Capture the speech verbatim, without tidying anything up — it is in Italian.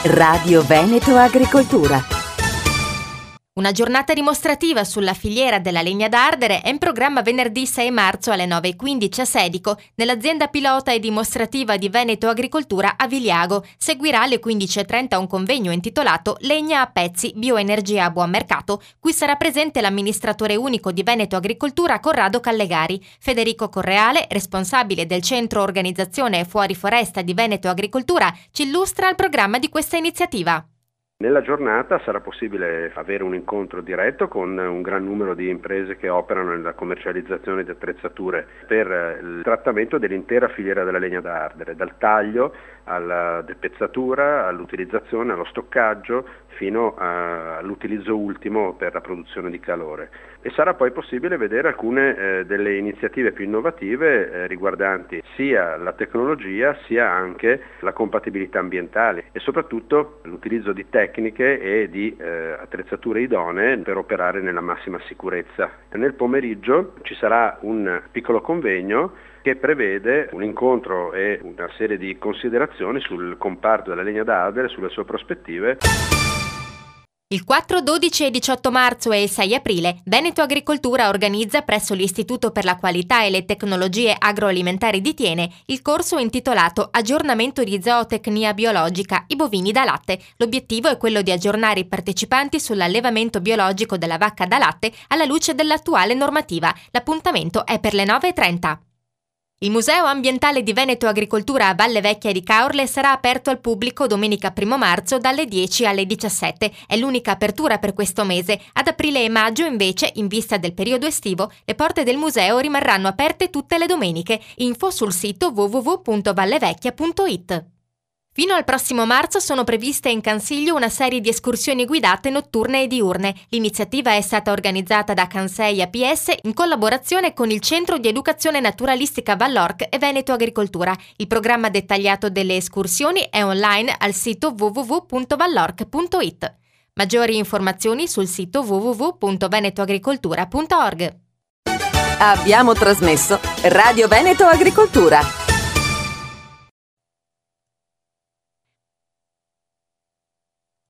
Radio Veneto Agricoltura. Una giornata dimostrativa sulla filiera della legna da ardere è in programma venerdì sei marzo alle nove e quindici a Sedico nell'azienda pilota e dimostrativa di Veneto Agricoltura a Viliago. Seguirà alle quindici e trenta un convegno intitolato Legna a pezzi, bioenergia a buon mercato, cui sarà presente l'amministratore unico di Veneto Agricoltura Corrado Callegari. Federico Correale, responsabile del centro organizzazione fuori foresta di Veneto Agricoltura, ci illustra il programma di questa iniziativa. Nella giornata sarà possibile avere un incontro diretto con un gran numero di imprese che operano nella commercializzazione di attrezzature per il trattamento dell'intera filiera della legna da ardere, dal taglio alla depezzatura, all'utilizzazione, allo stoccaggio, fino all'utilizzo ultimo per la produzione di calore. E sarà poi possibile vedere alcune eh, delle iniziative più innovative eh, riguardanti sia la tecnologia sia anche la compatibilità ambientale e soprattutto l'utilizzo di tecniche e di eh, attrezzature idonee per operare nella massima sicurezza. Nel pomeriggio ci sarà un piccolo convegno che prevede un incontro e una serie di considerazioni sul comparto della legna da ardere e sulle sue prospettive. Il quattro, dodici e diciotto marzo e il sei aprile Veneto Agricoltura organizza presso l'Istituto per la Qualità e le Tecnologie Agroalimentari di Thiene il corso intitolato Aggiornamento di zootecnia biologica, i bovini da latte. L'obiettivo è quello di aggiornare i partecipanti sull'allevamento biologico della vacca da latte alla luce dell'attuale normativa. L'appuntamento è per le nove e trenta. Il Museo Ambientale di Veneto Agricoltura a Valle Vecchia di Caorle sarà aperto al pubblico domenica primo marzo dalle dieci alle diciassette. È l'unica apertura per questo mese. Ad aprile e maggio, invece, in vista del periodo estivo, le porte del museo rimarranno aperte tutte le domeniche. Info sul sito w w w punto vallevecchia punto i t. Fino al prossimo marzo sono previste in Cansiglio una serie di escursioni guidate notturne e diurne. L'iniziativa è stata organizzata da Cansei A P S in collaborazione con il Centro di Educazione Naturalistica Vallorc e Veneto Agricoltura. Il programma dettagliato delle escursioni è online al sito w w w punto vallorc punto i t. Maggiori informazioni sul sito w w w punto venetoagricoltura punto org. Abbiamo trasmesso Radio Veneto Agricoltura.